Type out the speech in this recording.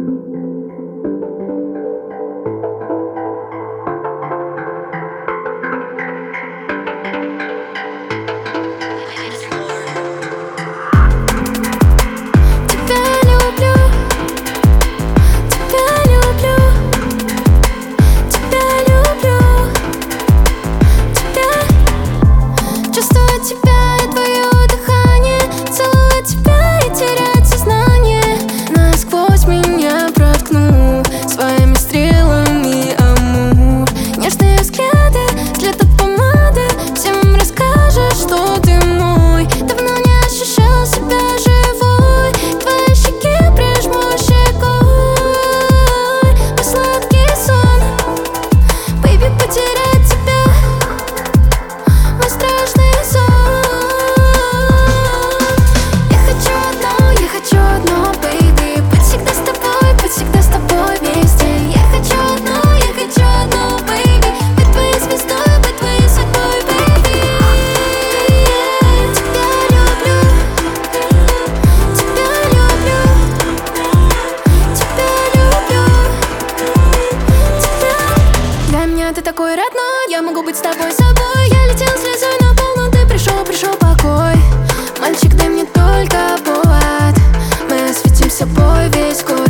Ты такой родной, я могу быть с тобой собой. Я летел слезой на пол, но ты пришел покой. Мальчик, дай мне только повод, мы осветим собой весь город.